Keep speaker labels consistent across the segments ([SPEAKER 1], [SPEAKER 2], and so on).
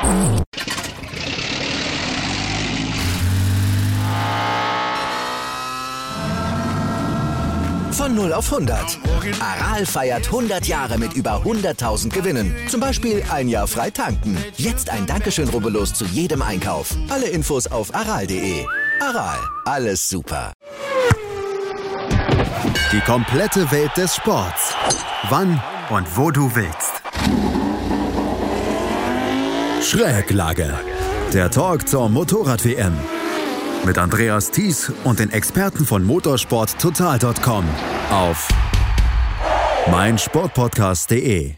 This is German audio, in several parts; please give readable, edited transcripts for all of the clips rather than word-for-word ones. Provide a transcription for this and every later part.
[SPEAKER 1] Von 0 auf 100. Aral feiert 100 Jahre mit über 100.000 Gewinnen. Zum Beispiel ein Jahr frei tanken. Jetzt ein Dankeschön, rubbellos zu jedem Einkauf. Alle Infos auf aral.de. Aral, alles super.
[SPEAKER 2] Die komplette Welt des Sports. Wann und wo du willst. Schräglage. Der Talk zur Motorrad-WM. Mit Andreas Thies und den Experten von motorsporttotal.com auf meinsportpodcast.de.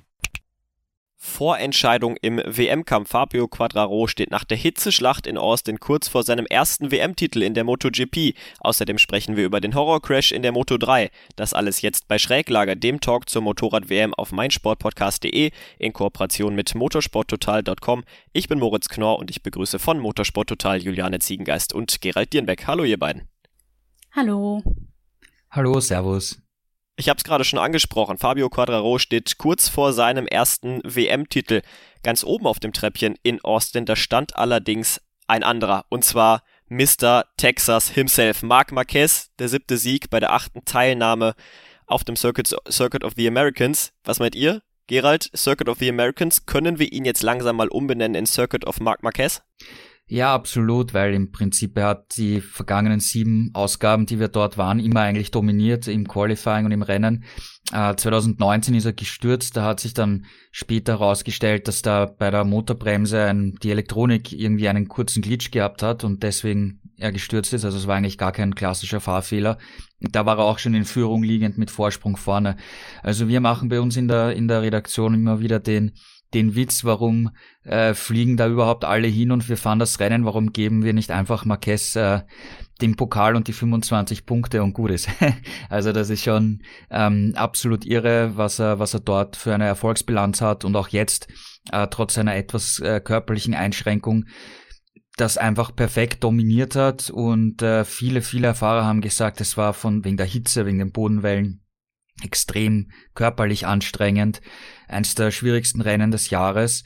[SPEAKER 3] Vorentscheidung im WM-Kampf. Fabio Quartararo steht nach der Hitzeschlacht in Austin kurz vor seinem ersten WM-Titel in der MotoGP. Außerdem sprechen wir über den Horrorcrash in der Moto3. Das alles jetzt bei Schräglage, dem Talk zur Motorrad-WM auf meinsportpodcast.de in Kooperation mit motorsporttotal.com. Ich bin Moritz Knorr und ich begrüße von Motorsporttotal Juliane Ziegengeist und Gerald Dierenbeck. Hallo ihr beiden.
[SPEAKER 4] Hallo.
[SPEAKER 5] Hallo, servus.
[SPEAKER 3] Ich habe es gerade schon angesprochen, Fabio Quartararo steht kurz vor seinem ersten WM-Titel. Ganz oben auf dem Treppchen in Austin, da stand allerdings ein anderer, und zwar Mr. Texas himself, Marc Marquez, der 7. Sieg bei der 8. Teilnahme auf dem Circuit of the Americans. Was meint ihr, Gerald? Circuit of the Americans, können wir ihn jetzt langsam mal umbenennen in Circuit of Marc Marquez?
[SPEAKER 5] Ja, absolut, weil im Prinzip er hat die vergangenen 7 Ausgaben, die wir dort waren, immer eigentlich dominiert im Qualifying und im Rennen. 2019 ist er gestürzt, da hat sich dann später herausgestellt, dass da bei der Motorbremse die Elektronik irgendwie einen kurzen Glitch gehabt hat und deswegen er gestürzt ist. Also es war eigentlich gar kein klassischer Fahrfehler. Da war er auch schon in Führung liegend mit Vorsprung vorne. Also wir machen bei uns in der Redaktion immer wieder den Witz, warum fliegen da überhaupt alle hin und wir fahren das Rennen, warum geben wir nicht einfach Marquez den Pokal und die 25 Punkte und gut ist. Also das ist schon absolut irre, was er dort für eine Erfolgsbilanz hat und auch jetzt, trotz seiner etwas körperlichen Einschränkung, das einfach perfekt dominiert hat und viele Fahrer haben gesagt, es war wegen der Hitze, wegen den Bodenwellen extrem körperlich anstrengend, eins der schwierigsten Rennen des Jahres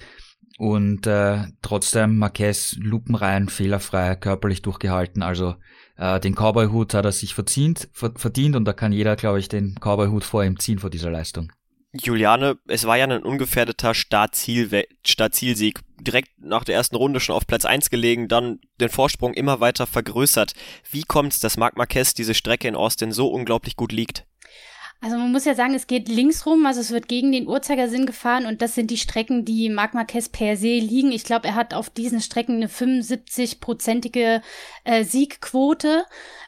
[SPEAKER 5] und trotzdem Marquez lupenrein, fehlerfrei, körperlich durchgehalten, also den Cowboy-Hut hat er sich verdient und da kann jeder, glaube ich, den Cowboy-Hut vor ihm ziehen vor dieser Leistung.
[SPEAKER 3] Juliane, es war ja ein ungefährdeter Start-Ziel-Sieg, direkt nach der ersten Runde schon auf Platz 1 gelegen, dann den Vorsprung immer weiter vergrößert. Wie kommt's, dass Marc Marquez diese Strecke in Austin so unglaublich gut liegt?
[SPEAKER 4] Also man muss ja sagen, es geht links rum, also es wird gegen den Uhrzeigersinn gefahren und das sind die Strecken, die Marc Marquez per se liegen. Ich glaube, er hat auf diesen Strecken eine 75-prozentige Siegquote,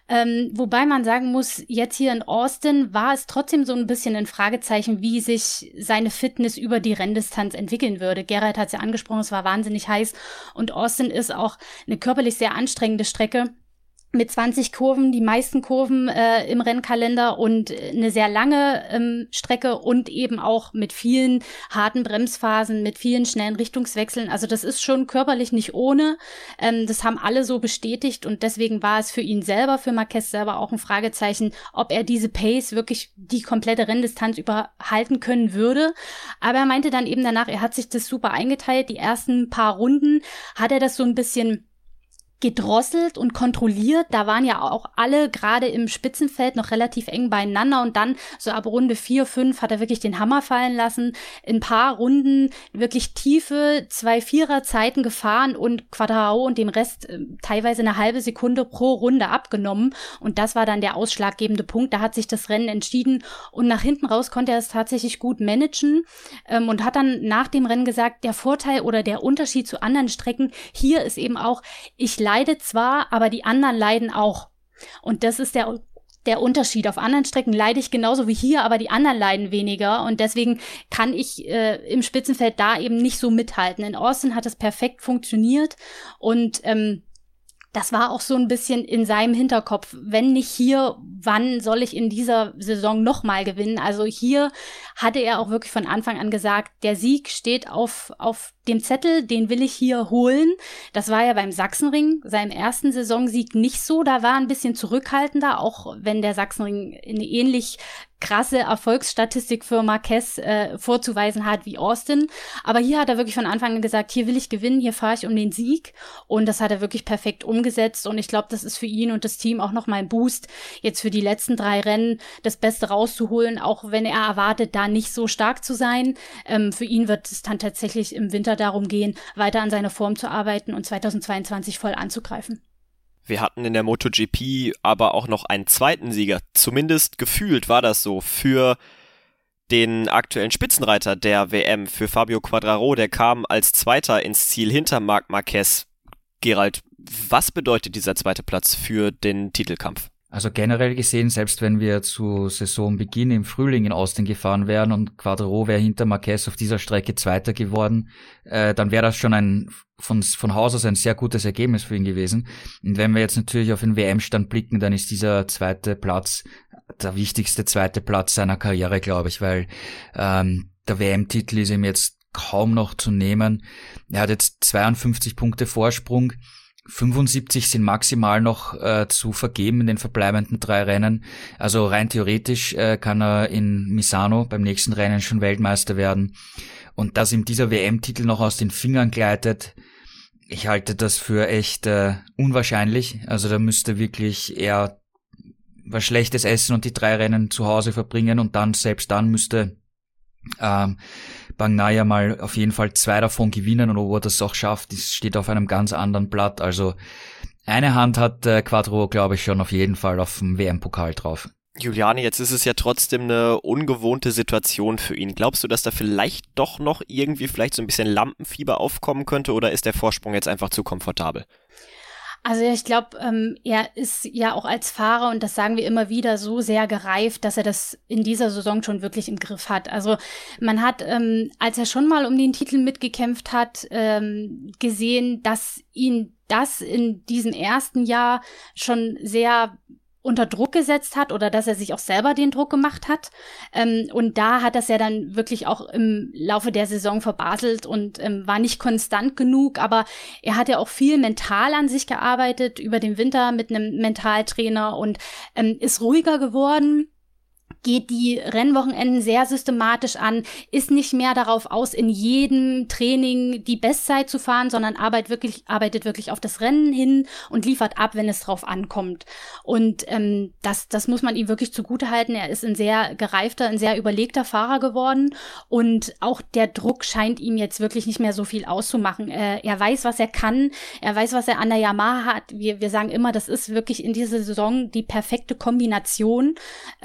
[SPEAKER 4] wobei man sagen muss, jetzt hier in Austin war es trotzdem so ein bisschen ein Fragezeichen, wie sich seine Fitness über die Renndistanz entwickeln würde. Gerald hat es ja angesprochen, es war wahnsinnig heiß und Austin ist auch eine körperlich sehr anstrengende Strecke. Mit 20 Kurven, die meisten Kurven im Rennkalender und eine sehr lange Strecke und eben auch mit vielen harten Bremsphasen, mit vielen schnellen Richtungswechseln. Also das ist schon körperlich nicht ohne. Das haben alle so bestätigt und deswegen war es für ihn selber, für Marquez selber auch ein Fragezeichen, ob er diese Pace wirklich die komplette Renndistanz überhalten können würde. Aber er meinte dann eben danach, er hat sich das super eingeteilt. Die ersten paar Runden hat er das so ein bisschen gedrosselt und kontrolliert. Da waren ja auch alle gerade im Spitzenfeld noch relativ eng beieinander und dann so ab Runde 4, 5 hat er wirklich den Hammer fallen lassen. In ein paar Runden wirklich tiefe 2-4er-Zeiten gefahren und Quartararo und dem Rest teilweise eine halbe Sekunde pro Runde abgenommen und das war dann der ausschlaggebende Punkt. Da hat sich das Rennen entschieden und nach hinten raus konnte er es tatsächlich gut managen und hat dann nach dem Rennen gesagt, der Vorteil oder der Unterschied zu anderen Strecken hier ist eben auch, ich leide zwar, aber die anderen leiden auch. Und das ist der Unterschied. Auf anderen Strecken leide ich genauso wie hier, aber die anderen leiden weniger. Und deswegen kann ich im Spitzenfeld da eben nicht so mithalten. In Austin hat es perfekt funktioniert. Und das war auch so ein bisschen in seinem Hinterkopf. Wenn nicht hier, wann soll ich in dieser Saison nochmal gewinnen? Also hier hatte er auch wirklich von Anfang an gesagt, der Sieg steht auf dem Zettel, den will ich hier holen. Das war ja beim Sachsenring, seinem ersten Saisonsieg, nicht so. Da war ein bisschen zurückhaltender, auch wenn der Sachsenring eine ähnlich krasse Erfolgsstatistik für Marquez vorzuweisen hat wie Austin. Aber hier hat er wirklich von Anfang an gesagt, hier will ich gewinnen, hier fahre ich um den Sieg. Und das hat er wirklich perfekt umgesetzt. Und ich glaube, das ist für ihn und das Team auch nochmal ein Boost, jetzt für die letzten 3 Rennen das Beste rauszuholen, auch wenn er erwartet, da nicht so stark zu sein. Für ihn wird es dann tatsächlich im Winter darum gehen, weiter an seiner Form zu arbeiten und 2022 voll anzugreifen.
[SPEAKER 3] Wir hatten in der MotoGP aber auch noch einen zweiten Sieger. Zumindest gefühlt war das so für den aktuellen Spitzenreiter der WM, für Fabio Quartararo. Der kam als Zweiter ins Ziel hinter Marc Marquez. Gerald, was bedeutet dieser zweite Platz für den Titelkampf?
[SPEAKER 5] Also generell gesehen, selbst wenn wir zu Saisonbeginn im Frühling in Austin gefahren wären und Quartararo wäre hinter Marquez auf dieser Strecke Zweiter geworden, dann wäre das schon von Haus aus ein sehr gutes Ergebnis für ihn gewesen. Und wenn wir jetzt natürlich auf den WM-Stand blicken, dann ist dieser zweite Platz der wichtigste zweite Platz seiner Karriere, glaube ich, weil der WM-Titel ist ihm jetzt kaum noch zu nehmen. Er hat jetzt 52 Punkte Vorsprung. 75 sind maximal noch zu vergeben in den verbleibenden 3 Rennen. Also rein theoretisch kann er in Misano beim nächsten Rennen schon Weltmeister werden. Und dass ihm dieser WM-Titel noch aus den Fingern gleitet, ich halte das für echt unwahrscheinlich. Also da müsste wirklich er was Schlechtes essen und die 3 Rennen zu Hause verbringen und dann, selbst dann müsste Bagnaia mal auf jeden Fall 2 davon gewinnen, und ob er das auch schafft, das steht auf einem ganz anderen Blatt. Also eine Hand hat Quartararo, glaube ich, schon auf jeden Fall auf dem WM-Pokal drauf.
[SPEAKER 3] Juliane, jetzt ist es ja trotzdem eine ungewohnte Situation für ihn. Glaubst du, dass da vielleicht doch noch irgendwie vielleicht so ein bisschen Lampenfieber aufkommen könnte, oder ist der Vorsprung jetzt einfach zu komfortabel?
[SPEAKER 4] Also ich glaube, er ist ja auch als Fahrer, und das sagen wir immer wieder, so sehr gereift, dass er das in dieser Saison schon wirklich im Griff hat. Also man hat, als er schon mal um den Titel mitgekämpft hat, gesehen, dass ihn das in diesem ersten Jahr schon sehr unter Druck gesetzt hat, oder dass er sich auch selber den Druck gemacht hat. Und da hat das ja dann wirklich auch im Laufe der Saison verbaselt und war nicht konstant genug. Aber er hat ja auch viel mental an sich gearbeitet über den Winter mit einem Mentaltrainer und ist ruhiger geworden, geht die Rennwochenenden sehr systematisch an, ist nicht mehr darauf aus, in jedem Training die Bestzeit zu fahren, sondern arbeitet wirklich auf das Rennen hin und liefert ab, wenn es drauf ankommt. Und das muss man ihm wirklich zugutehalten. Er ist ein sehr gereifter, ein sehr überlegter Fahrer geworden, und auch der Druck scheint ihm jetzt wirklich nicht mehr so viel auszumachen. Er weiß, was er kann, er weiß, was er an der Yamaha hat. Wir sagen immer, das ist wirklich in dieser Saison die perfekte Kombination.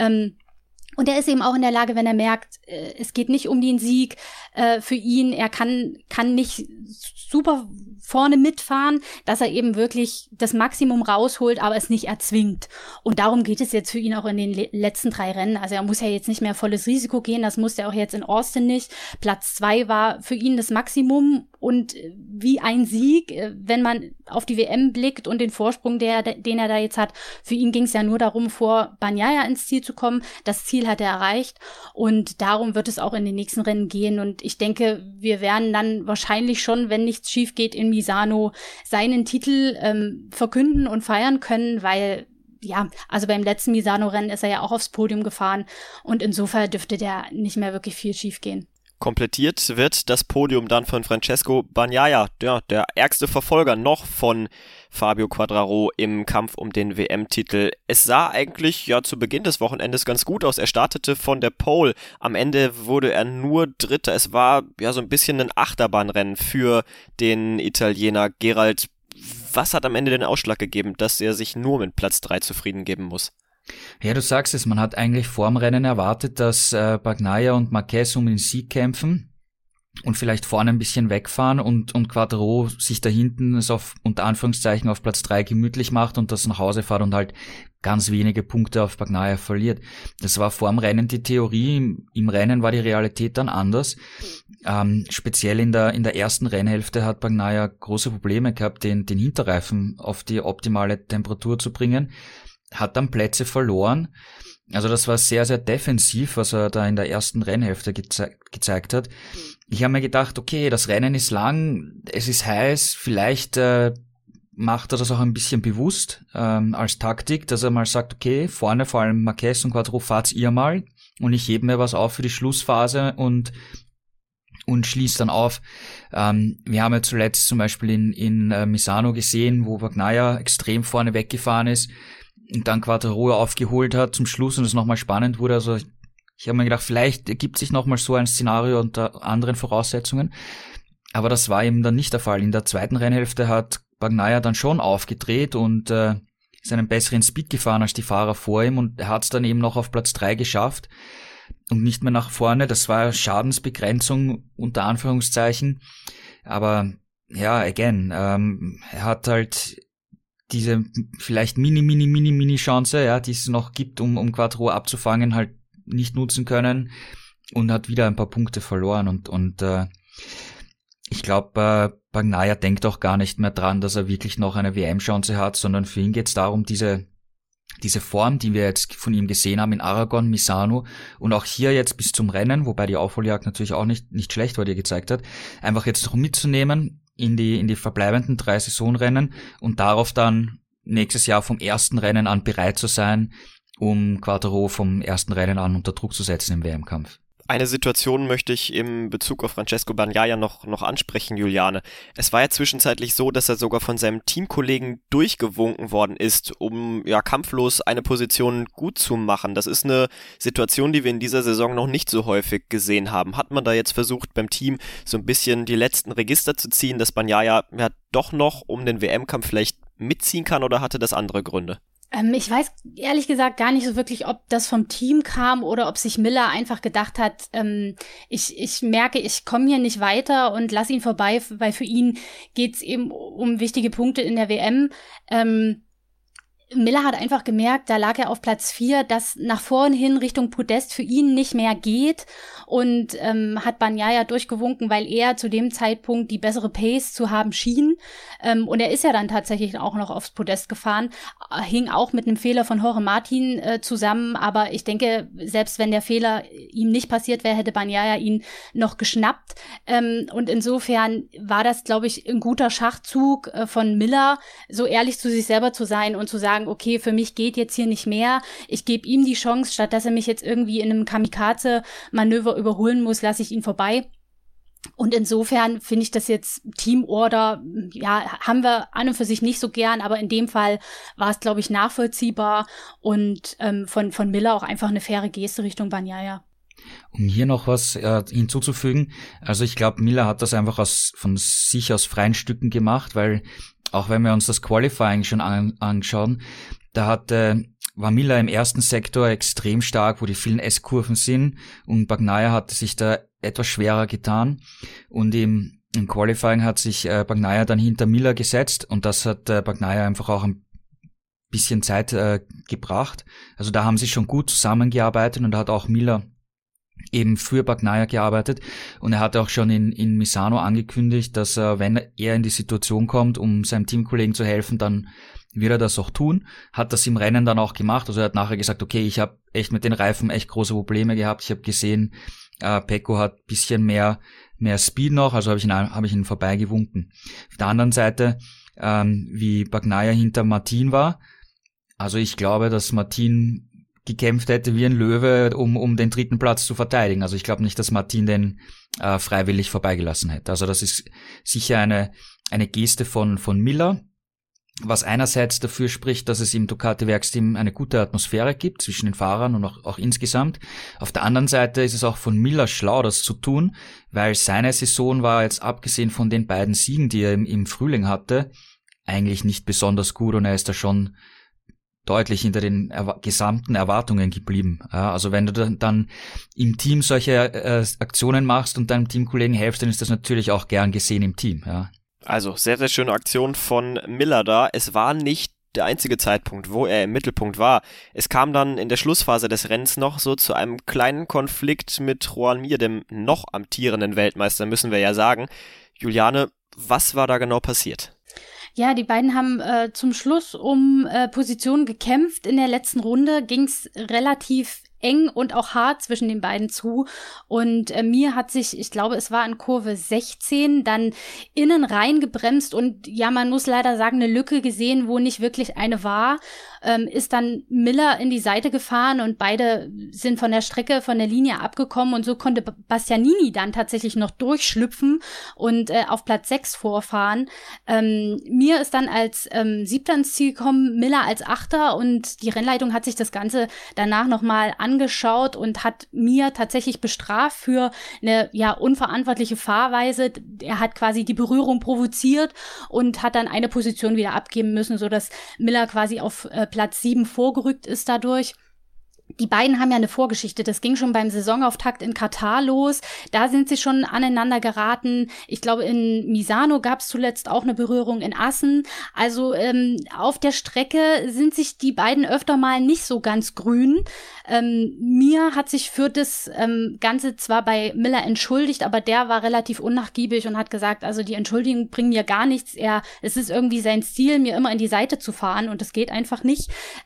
[SPEAKER 4] Und er ist eben auch in der Lage, wenn er merkt, es geht nicht um den Sieg für ihn, er kann nicht super vorne mitfahren, dass er eben wirklich das Maximum rausholt, aber es nicht erzwingt. Und darum geht es jetzt für ihn auch in den letzten 3 Rennen. Also er muss ja jetzt nicht mehr volles Risiko gehen, das musste er auch jetzt in Austin nicht. Platz 2 war für ihn das Maximum, und wie ein Sieg, wenn man auf die WM blickt und den Vorsprung, den er da jetzt hat, für ihn ging es ja nur darum, vor Bagnaia ins Ziel zu kommen. Das Ziel hat er erreicht, und darum wird es auch in den nächsten Rennen gehen. Und ich denke, wir werden dann wahrscheinlich schon, wenn nichts schief geht, in Misano seinen Titel verkünden und feiern können, weil ja, also beim letzten Misano-Rennen ist er ja auch aufs Podium gefahren, und insofern dürfte da nicht mehr wirklich viel schief gehen.
[SPEAKER 3] Komplettiert wird das Podium dann von Francesco Bagnaia, der ärgste Verfolger noch von Fabio Quartararo im Kampf um den WM-Titel. Es sah eigentlich ja zu Beginn des Wochenendes ganz gut aus. Er startete von der Pole. Am Ende wurde er nur Dritter. Es war ja so ein bisschen ein Achterbahnrennen für den Italiener. Gerald, was hat am Ende den Ausschlag gegeben, dass er sich nur mit Platz 3 zufrieden geben muss?
[SPEAKER 5] Ja, du sagst es, man hat eigentlich vorm Rennen erwartet, dass Bagnaia und Marquez um den Sieg kämpfen und vielleicht vorne ein bisschen wegfahren und Quartararo sich da hinten es auf, unter Anführungszeichen, auf Platz 3 gemütlich macht und das nach Hause fährt und halt ganz wenige Punkte auf Bagnaia verliert. Das war vorm Rennen die Theorie, im Rennen war die Realität dann anders. Speziell in der ersten Rennhälfte hat Bagnaia große Probleme gehabt, den Hinterreifen auf die optimale Temperatur zu bringen, hat dann Plätze verloren. Also das war sehr, sehr defensiv, was er da in der ersten Rennhälfte gezeigt hat. Ich habe mir gedacht, okay, das Rennen ist lang, es ist heiß, vielleicht macht er das auch ein bisschen bewusst als Taktik, dass er mal sagt, okay, vorne vor allem Marquez und Quattro, fahrt's ihr mal und ich hebe mir was auf für die Schlussphase und schließt dann auf. Wir haben ja zuletzt zum Beispiel in Misano gesehen, wo Bagnaia extrem vorne weggefahren ist und dann Quattro aufgeholt hat zum Schluss und es nochmal spannend wurde. Also ich habe mir gedacht, vielleicht ergibt sich nochmal so ein Szenario unter anderen Voraussetzungen. Aber das war eben dann nicht der Fall. In der zweiten Rennhälfte hat Bagnaia dann schon aufgedreht und ist einen besseren Speed gefahren als die Fahrer vor ihm und er hat es dann eben noch auf Platz 3 geschafft. Und nicht mehr nach vorne, das war Schadensbegrenzung unter Anführungszeichen, aber ja, again, er hat halt diese vielleicht mini Chance, ja, die es noch gibt, um Quattro abzufangen, halt nicht nutzen können und hat wieder ein paar Punkte verloren und ich glaube, Bagnaia denkt auch gar nicht mehr dran, dass er wirklich noch eine WM-Chance hat, sondern für ihn geht es darum, diese Form, die wir jetzt von ihm gesehen haben in Aragon, Misano und auch hier jetzt bis zum Rennen, wobei die Aufholjagd natürlich auch nicht schlecht war, die er gezeigt hat, einfach jetzt noch mitzunehmen in die verbleibenden 3 Saisonrennen und darauf dann nächstes Jahr vom ersten Rennen an bereit zu sein, um Quattro vom ersten Rennen an unter Druck zu setzen im WM-Kampf.
[SPEAKER 3] Eine Situation möchte ich im Bezug auf Francesco Bagnaia noch ansprechen, Juliane. Es war ja zwischenzeitlich so, dass er sogar von seinem Teamkollegen durchgewunken worden ist, um ja kampflos eine Position gut zu machen. Das ist eine Situation, die wir in dieser Saison noch nicht so häufig gesehen haben. Hat man da jetzt versucht, beim Team so ein bisschen die letzten Register zu ziehen, dass Bagnaia ja doch noch um den WM-Kampf vielleicht mitziehen kann, oder hatte das andere Gründe?
[SPEAKER 4] Ich weiß ehrlich gesagt gar nicht so wirklich, ob das vom Team kam oder ob sich Miller einfach gedacht hat, ich merke, ich komme hier nicht weiter und lass ihn vorbei, weil für ihn geht's eben um wichtige Punkte in der WM. Miller hat einfach gemerkt, da lag er auf Platz 4, dass nach vorn hin Richtung Podest für ihn nicht mehr geht und hat Bagnaia durchgewunken, weil er zu dem Zeitpunkt die bessere Pace zu haben schien. Und er ist ja dann tatsächlich auch noch aufs Podest gefahren, hing auch mit einem Fehler von Jorge Martin zusammen, aber ich denke, selbst wenn der Fehler ihm nicht passiert wäre, hätte Bagnaia ihn noch geschnappt. Und insofern war das, glaube ich, ein guter Schachzug von Miller, so ehrlich zu sich selber zu sein und zu sagen, okay, für mich geht jetzt hier nicht mehr, ich gebe ihm die Chance, statt dass er mich jetzt irgendwie in einem Kamikaze-Manöver überholen muss, lasse ich ihn vorbei. Und insofern finde ich das jetzt Teamorder, ja, haben wir an und für sich nicht so gern, aber in dem Fall war es, glaube ich, nachvollziehbar und von Miller auch einfach eine faire Geste Richtung Bagnaia.
[SPEAKER 5] Um hier noch was hinzuzufügen, also ich glaube, Miller hat das einfach von sich aus freien Stücken gemacht, weil auch wenn wir uns das Qualifying schon anschauen, da war Miller im ersten Sektor extrem stark, wo die vielen S-Kurven sind und Bagnaia hatte sich da etwas schwerer getan und im Qualifying hat sich Bagnaia dann hinter Miller gesetzt und das hat Bagnaia einfach auch ein bisschen Zeit gebracht. Also da haben sie schon gut zusammengearbeitet und da hat auch Miller eben für Bagnaia gearbeitet und er hatte auch schon in Misano angekündigt, dass wenn er in die Situation kommt, um seinem Teamkollegen zu helfen, dann wird er das auch tun, hat das im Rennen dann auch gemacht, also er hat nachher gesagt, okay, ich habe echt mit den Reifen echt große Probleme gehabt, ich habe gesehen, Pecco hat bisschen mehr Speed noch, also habe ich ihn vorbeigewunken. Auf der anderen Seite, wie Bagnaia hinter Martin war, also ich glaube, dass Martin gekämpft hätte wie ein Löwe, um den 3. Platz zu verteidigen. Also ich glaube nicht, dass Martin den freiwillig vorbeigelassen hätte. Also das ist sicher eine Geste von Miller, was einerseits dafür spricht, dass es im Ducati-Werksteam eine gute Atmosphäre gibt zwischen den Fahrern und auch insgesamt. Auf der anderen Seite ist es auch von Miller schlau, das zu tun, weil seine Saison war jetzt abgesehen von den beiden Siegen, die er im Frühling hatte, eigentlich nicht besonders gut und er ist da schon deutlich hinter den gesamten Erwartungen geblieben. Ja, also wenn du dann im Team solche Aktionen machst und deinem Teamkollegen helfst, dann ist das natürlich auch gern gesehen im Team. Ja.
[SPEAKER 3] Also sehr, sehr schöne Aktion von Miller da. Es war nicht der einzige Zeitpunkt, wo er im Mittelpunkt war. Es kam dann in der Schlussphase des Rennens noch so zu einem kleinen Konflikt mit Joan Mir, dem noch amtierenden Weltmeister, müssen wir ja sagen. Juliane, was war da genau passiert?
[SPEAKER 4] Ja, die beiden haben zum Schluss um Positionen gekämpft. In der letzten Runde ging es relativ eng und auch hart zwischen den beiden zu. Und Mir hat sich, ich glaube, es war in Kurve 16, dann innen reingebremst und ja, man muss leider sagen, eine Lücke gesehen, wo nicht wirklich eine war. Ist dann Miller in die Seite gefahren und beide sind von der Strecke, von der Linie abgekommen und so konnte Bastianini dann tatsächlich noch durchschlüpfen und auf Platz 6 vorfahren. Mir ist dann als 7. ins Ziel gekommen, Miller als 8. und die Rennleitung hat sich das Ganze danach nochmal angeschaut und hat Mir tatsächlich bestraft für eine unverantwortliche Fahrweise. Er hat quasi die Berührung provoziert und hat dann eine Position wieder abgeben müssen, sodass Miller quasi auf Platz 7 vorgerückt ist dadurch. Die beiden haben ja eine Vorgeschichte. Das ging schon beim Saisonauftakt in Katar los. Da sind sie schon aneinander geraten. Ich glaube, in Misano gab es zuletzt auch eine Berührung in Assen. Also auf der Strecke sind sich die beiden öfter mal nicht so ganz grün. Mir hat sich für das Ganze zwar bei Miller entschuldigt, aber der war relativ unnachgiebig und hat gesagt, also die Entschuldigungen bringen mir gar nichts. Es ist irgendwie sein Stil, mir immer in die Seite zu fahren und das geht einfach nicht.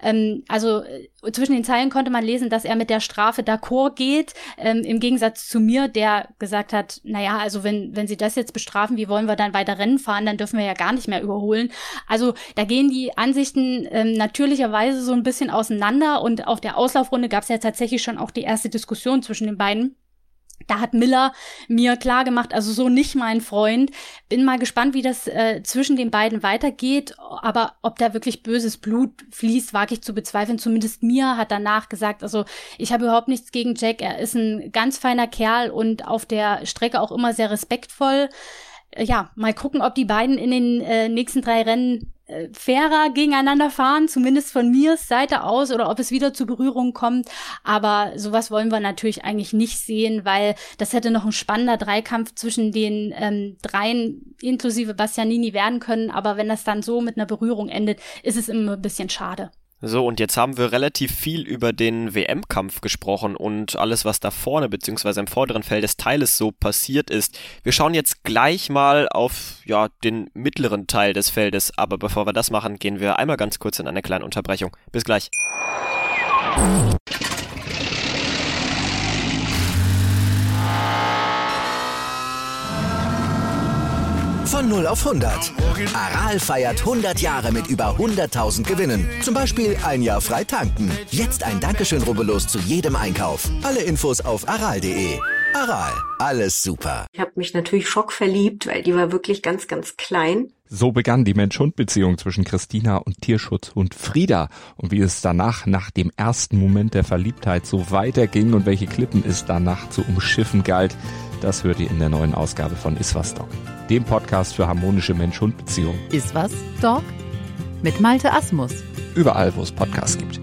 [SPEAKER 4] Zwischen den Zeilen konnte man lesen, dass er mit der Strafe d'accord geht, im Gegensatz zu Mir, der gesagt hat, naja, also wenn sie das jetzt bestrafen, wie wollen wir dann weiter Rennen fahren, dann dürfen wir ja gar nicht mehr überholen. Also da gehen die Ansichten natürlicherweise so ein bisschen auseinander und auf der Auslaufrunde gab es ja tatsächlich schon auch die erste Diskussion zwischen den beiden. Da hat Miller mir klar gemacht, also so nicht mein Freund. Bin mal gespannt, wie das zwischen den beiden weitergeht. Aber ob da wirklich böses Blut fließt, wage ich zu bezweifeln. Zumindest Mir hat danach gesagt, also ich habe überhaupt nichts gegen Jack. Er ist ein ganz feiner Kerl und auf der Strecke auch immer sehr respektvoll. Ja, mal gucken, ob die beiden in den nächsten 3 Rennen fairer gegeneinander fahren, zumindest von Mirs Seite aus, oder ob es wieder zu Berührungen kommt. Aber sowas wollen wir natürlich eigentlich nicht sehen, weil das hätte noch ein spannender Dreikampf zwischen den dreien inklusive Bastianini werden können. Aber wenn das dann so mit einer Berührung endet, ist es immer ein bisschen schade.
[SPEAKER 3] So, und jetzt haben wir relativ viel über den WM-Kampf gesprochen und alles, was da vorne bzw. im vorderen Feld des Teiles so passiert ist. Wir schauen jetzt gleich mal auf den mittleren Teil des Feldes, aber bevor wir das machen, gehen wir einmal ganz kurz in eine kleine Unterbrechung. Bis gleich.
[SPEAKER 1] Von 0 auf 100. Aral feiert 100 Jahre mit über 100.000 Gewinnen. Zum Beispiel ein Jahr frei tanken. Jetzt ein Dankeschön, rubbellos zu jedem Einkauf. Alle Infos auf aral.de. Aral, alles super.
[SPEAKER 6] Ich habe mich natürlich schockverliebt, weil die war wirklich ganz, ganz klein.
[SPEAKER 7] So begann die Mensch-Hund-Beziehung zwischen Christina und Tierschutzhund Frieda. Und wie es danach, nach dem ersten Moment der Verliebtheit, so weiterging und welche Klippen es danach zu umschiffen galt, das hört ihr in der neuen Ausgabe von Iswas Dog, dem Podcast für harmonische Mensch-Hund-Beziehungen.
[SPEAKER 8] Iswas Dog mit Malte Asmus.
[SPEAKER 7] Überall, wo es Podcasts gibt.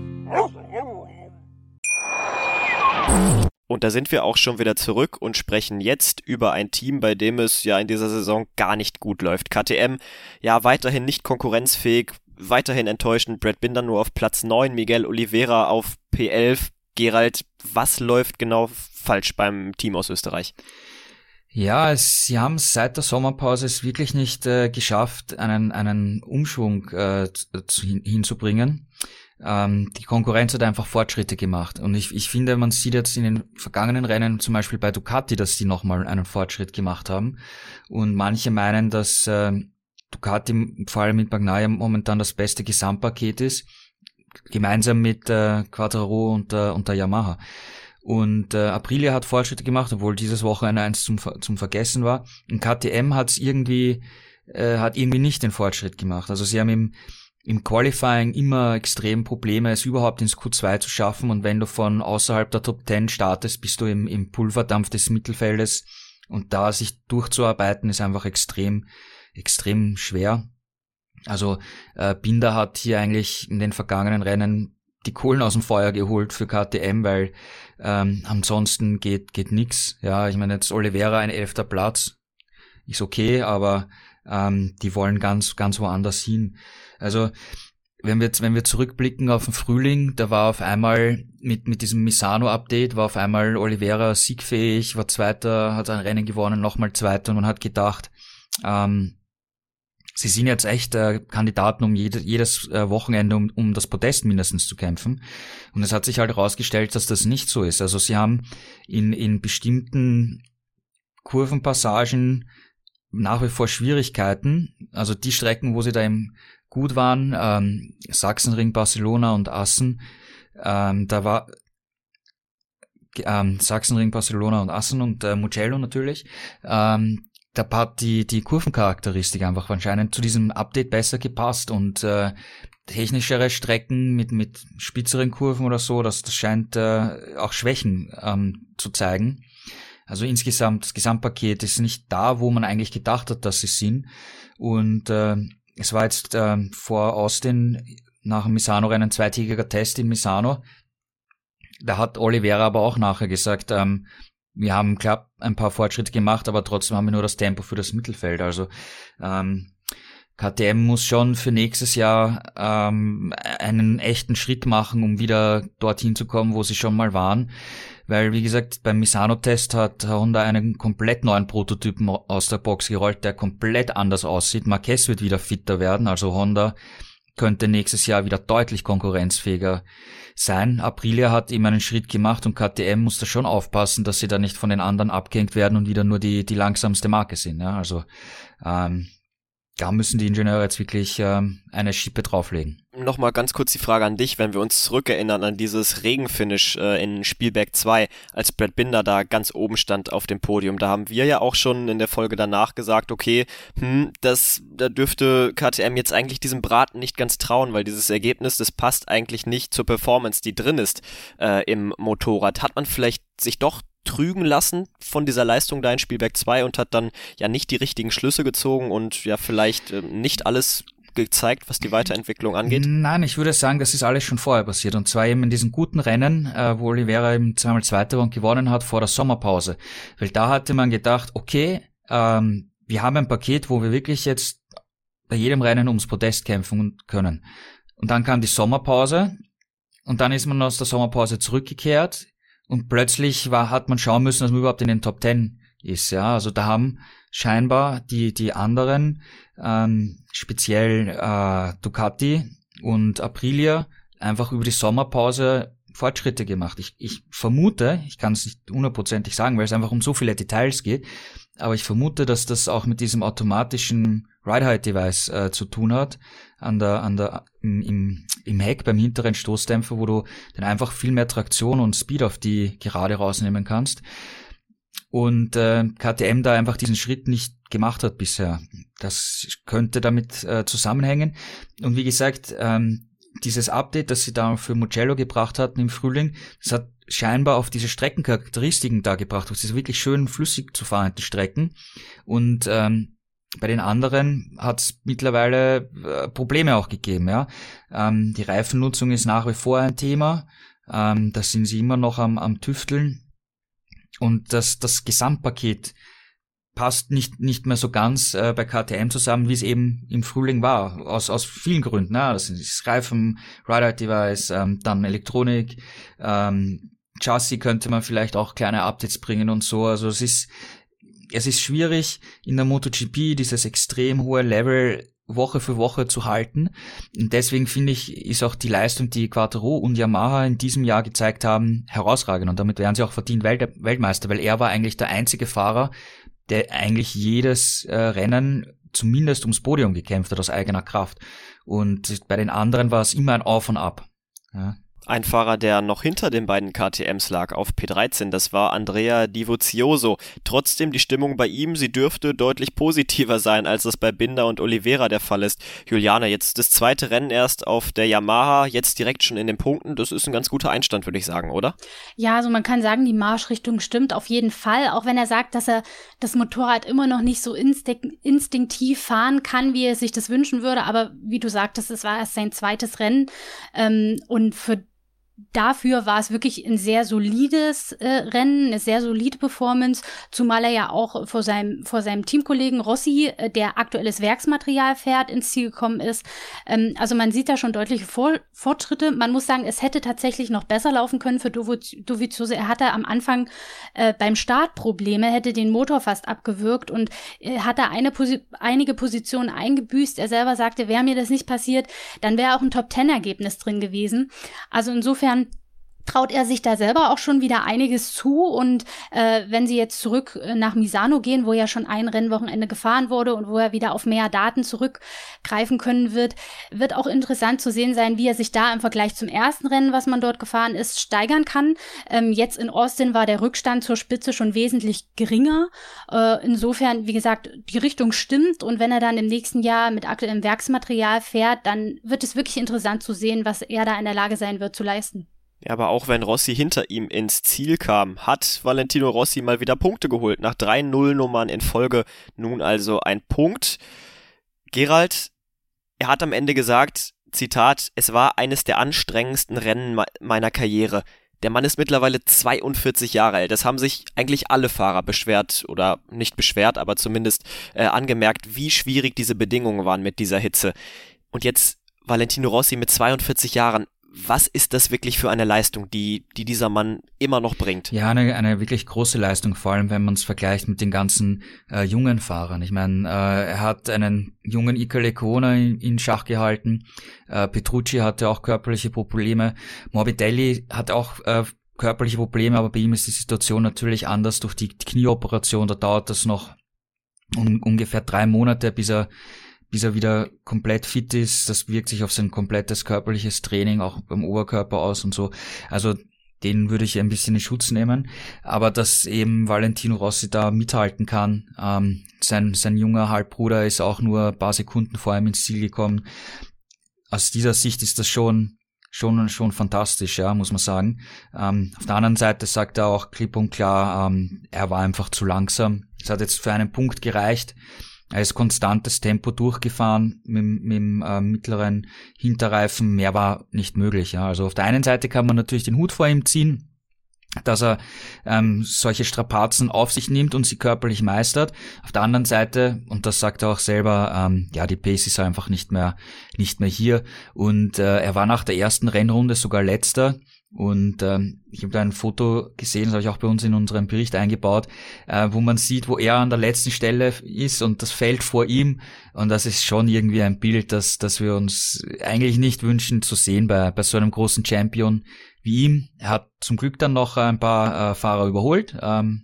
[SPEAKER 3] Und da sind wir auch schon wieder zurück und sprechen jetzt über ein Team, bei dem es in dieser Saison gar nicht gut läuft. KTM, weiterhin nicht konkurrenzfähig, weiterhin enttäuschend. Brad Binder nur auf Platz 9, Miguel Oliveira auf P11. Gerald, was läuft genau falsch beim Team aus Österreich?
[SPEAKER 5] Ja, sie haben es seit der Sommerpause wirklich nicht geschafft, einen Umschwung hinzubringen. Die Konkurrenz hat einfach Fortschritte gemacht. Und ich finde, man sieht jetzt in den vergangenen Rennen, zum Beispiel bei Ducati, dass sie nochmal einen Fortschritt gemacht haben. Und manche meinen, dass Ducati, vor allem mit Bagnaia, momentan das beste Gesamtpaket ist, gemeinsam mit Quartararo und der Yamaha. Und Aprilia hat Fortschritte gemacht, obwohl dieses Wochenende eins zum Vergessen war. Und KTM hat irgendwie nicht den Fortschritt gemacht. Also sie haben im Qualifying immer extrem Probleme, es überhaupt ins Q2 zu schaffen. Und wenn du von außerhalb der Top 10 startest, bist du im Pulverdampf des Mittelfeldes. Und da sich durchzuarbeiten, ist einfach extrem, extrem schwer. Also Binder hat hier eigentlich in den vergangenen Rennen die Kohlen aus dem Feuer geholt für KTM, weil ansonsten geht nix. Ja, ich meine, jetzt Oliveira ein 11. Platz ist okay, aber die wollen ganz, ganz woanders hin. Also wenn wir zurückblicken auf den Frühling, da war auf einmal mit diesem Misano-Update, war auf einmal Oliveira siegfähig, war Zweiter, hat ein Rennen gewonnen, nochmal Zweiter und man hat gedacht, sie sind jetzt echt Kandidaten, um jedes Wochenende um das Podest mindestens zu kämpfen. Und es hat sich halt herausgestellt, dass das nicht so ist. Also sie haben in bestimmten Kurvenpassagen nach wie vor Schwierigkeiten. Also die Strecken, wo sie da eben gut waren, Sachsenring, Barcelona und Assen, da war Sachsenring, Barcelona und Assen und Mugello natürlich, da hat die Kurvencharakteristik einfach anscheinend zu diesem Update besser gepasst und technischere Strecken mit spitzeren Kurven oder so, das scheint auch Schwächen zu zeigen. Also insgesamt, das Gesamtpaket ist nicht da, wo man eigentlich gedacht hat, dass sie sind. Und es war jetzt vor Austin nach dem Misano-Rennen ein zweitägiger Test in Misano. Da hat Oliveira aber auch nachher gesagt, wir haben klar ein paar Fortschritte gemacht, aber trotzdem haben wir nur das Tempo für das Mittelfeld. Also KTM muss schon für nächstes Jahr einen echten Schritt machen, um wieder dorthin zu kommen, wo sie schon mal waren. Weil, wie gesagt, beim Misano-Test hat Honda einen komplett neuen Prototypen aus der Box gerollt, der komplett anders aussieht. Marquez wird wieder fitter werden, also Honda könnte nächstes Jahr wieder deutlich konkurrenzfähiger sein. Aprilia hat eben einen Schritt gemacht und KTM muss da schon aufpassen, dass sie da nicht von den anderen abgehängt werden und wieder nur die langsamste Marke sind. Ja? Also da müssen die Ingenieure jetzt wirklich eine Schippe drauflegen.
[SPEAKER 3] Nochmal ganz kurz die Frage an dich, wenn wir uns zurückerinnern an dieses Regenfinish in Spielberg 2, als Brad Binder da ganz oben stand auf dem Podium. Da haben wir ja auch schon in der Folge danach gesagt, okay, da dürfte KTM jetzt eigentlich diesem Braten nicht ganz trauen, weil dieses Ergebnis, das passt eigentlich nicht zur Performance, die drin ist im Motorrad. Hat man vielleicht sich doch trügen lassen von dieser Leistung da in Spielberg 2 und hat dann ja nicht die richtigen Schlüsse gezogen und ja vielleicht nicht alles gezeigt, was die Weiterentwicklung angeht?
[SPEAKER 5] Nein, ich würde sagen, das ist alles schon vorher passiert und zwar eben in diesen guten Rennen, wo Oliveira eben zweimal Zweiter und gewonnen hat vor der Sommerpause. Weil da hatte man gedacht, okay, wir haben ein Paket, wo wir wirklich jetzt bei jedem Rennen ums Podest kämpfen können. Und dann kam die Sommerpause und dann ist man aus der Sommerpause zurückgekehrt und plötzlich hat man schauen müssen, dass man überhaupt in den Top 10 ist. Ja, also da haben scheinbar die anderen, speziell Ducati und Aprilia, einfach über die Sommerpause Fortschritte gemacht. Ich vermute, ich kann es nicht hundertprozentig sagen, weil es einfach um so viele Details geht, aber ich vermute, dass das auch mit diesem automatischen Ride-Height-Device zu tun hat, im Heck beim hinteren Stoßdämpfer, wo du dann einfach viel mehr Traktion und Speed auf die Gerade rausnehmen kannst. Und KTM da einfach diesen Schritt nicht gemacht hat bisher. Das könnte damit zusammenhängen. Und wie gesagt, dieses Update, das sie da für Mugello gebracht hatten im Frühling, das hat scheinbar auf diese Streckencharakteristiken da gebracht. Es ist wirklich schön flüssig zu fahrenden Strecken. Und bei den anderen hat es mittlerweile Probleme auch gegeben. Ja, die Reifennutzung ist nach wie vor ein Thema. Da sind sie immer noch am Tüfteln. Und das Gesamtpaket passt nicht mehr so ganz bei KTM zusammen, wie es eben im Frühling war, aus vielen Gründen. Ja, das ist Reifen, Ride-Out-Device, dann Elektronik, Chassis könnte man vielleicht auch kleine Updates bringen und so. Also es ist schwierig in der MotoGP dieses extrem hohe Level Woche für Woche zu halten. Und deswegen finde ich, ist auch die Leistung, die Quattro und Yamaha in diesem Jahr gezeigt haben, herausragend. Und damit wären sie auch verdient Weltmeister, weil er war eigentlich der einzige Fahrer, der eigentlich jedes Rennen zumindest ums Podium gekämpft hat aus eigener Kraft. Und bei den anderen war es immer ein Auf und Ab. Ja.
[SPEAKER 3] Ein Fahrer, der noch hinter den beiden KTMs lag auf P13, das war Andrea Dovizioso. Trotzdem die Stimmung bei ihm, sie dürfte deutlich positiver sein, als es bei Binder und Oliveira der Fall ist. Juliane, jetzt das zweite Rennen erst auf der Yamaha, jetzt direkt schon in den Punkten, das ist ein ganz guter Einstand, würde ich sagen, oder?
[SPEAKER 4] Ja, also man kann sagen, die Marschrichtung stimmt auf jeden Fall, auch wenn er sagt, dass er das Motorrad immer noch nicht so instinktiv fahren kann, wie er sich das wünschen würde, aber wie du sagtest, es war erst sein zweites Rennen und für dafür war es wirklich ein sehr solides Rennen, eine sehr solide Performance, zumal er ja auch vor seinem Teamkollegen Rossi, der aktuelles Werksmaterial fährt, ins Ziel gekommen ist. Also man sieht da schon deutliche Fortschritte. Man muss sagen, es hätte tatsächlich noch besser laufen können für Dovizioso. Er hatte am Anfang beim Start Probleme, hätte den Motor fast abgewürgt und hat da einige Positionen eingebüßt. Er selber sagte, wäre mir das nicht passiert, dann wäre auch ein Top-10-Ergebnis drin gewesen. Also insofern traut er sich da selber auch schon wieder einiges zu und wenn sie jetzt zurück nach Misano gehen, wo ja schon ein Rennwochenende gefahren wurde und wo er wieder auf mehr Daten zurückgreifen können wird auch interessant zu sehen sein, wie er sich da im Vergleich zum ersten Rennen, was man dort gefahren ist, steigern kann. Jetzt in Austin war der Rückstand zur Spitze schon wesentlich geringer. Insofern, wie gesagt, die Richtung stimmt und wenn er dann im nächsten Jahr mit aktuellem Werksmaterial fährt, dann wird es wirklich interessant zu sehen, was er da in der Lage sein wird zu leisten.
[SPEAKER 3] Ja, aber auch wenn Rossi hinter ihm ins Ziel kam, hat Valentino Rossi mal wieder Punkte geholt. Nach 3 Nullnummern in Folge nun also ein Punkt. Gerald, er hat am Ende gesagt, Zitat, es war eines der anstrengendsten Rennen meiner Karriere. Der Mann ist mittlerweile 42 Jahre alt. Das haben sich eigentlich alle Fahrer beschwert oder nicht beschwert, aber zumindest angemerkt, wie schwierig diese Bedingungen waren mit dieser Hitze. Und jetzt Valentino Rossi mit 42 Jahren. Was ist das wirklich für eine Leistung, die dieser Mann immer noch bringt?
[SPEAKER 5] Ja, eine wirklich große Leistung, vor allem wenn man es vergleicht mit den ganzen jungen Fahrern. Ich meine, er hat einen jungen Iker Lecuona in Schach gehalten, Petrucci hatte auch körperliche Probleme, Morbidelli hat auch körperliche Probleme, aber bei ihm ist die Situation natürlich anders durch die Knieoperation, da dauert das noch ungefähr 3 Monate, bis er wieder komplett fit ist. Das wirkt sich auf sein komplettes körperliches Training auch beim Oberkörper aus und so. Also den würde ich ein bisschen in Schutz nehmen. Aber dass eben Valentino Rossi da mithalten kann, sein junger Halbbruder ist auch nur ein paar Sekunden vor ihm ins Ziel gekommen. Aus dieser Sicht ist das schon fantastisch, ja, muss man sagen. Auf der anderen Seite sagt er auch klipp und klar, er war einfach zu langsam. Es hat jetzt für einen Punkt gereicht. Er ist konstantes Tempo durchgefahren mit dem mittleren Hinterreifen. Mehr war nicht möglich. Ja. Also auf der einen Seite kann man natürlich den Hut vor ihm ziehen, dass er solche Strapazen auf sich nimmt und sie körperlich meistert. Auf der anderen Seite, und das sagt er auch selber, die Pace ist einfach nicht mehr hier. Und er war nach der ersten Rennrunde sogar Letzter. Und ich habe da ein Foto gesehen, das habe ich auch bei uns in unserem Bericht eingebaut, wo man sieht, wo er an der letzten Stelle ist und das Feld vor ihm. Und das ist schon irgendwie ein Bild, das wir uns eigentlich nicht wünschen zu sehen bei so einem großen Champion wie ihm. Er hat zum Glück dann noch ein paar Fahrer überholt,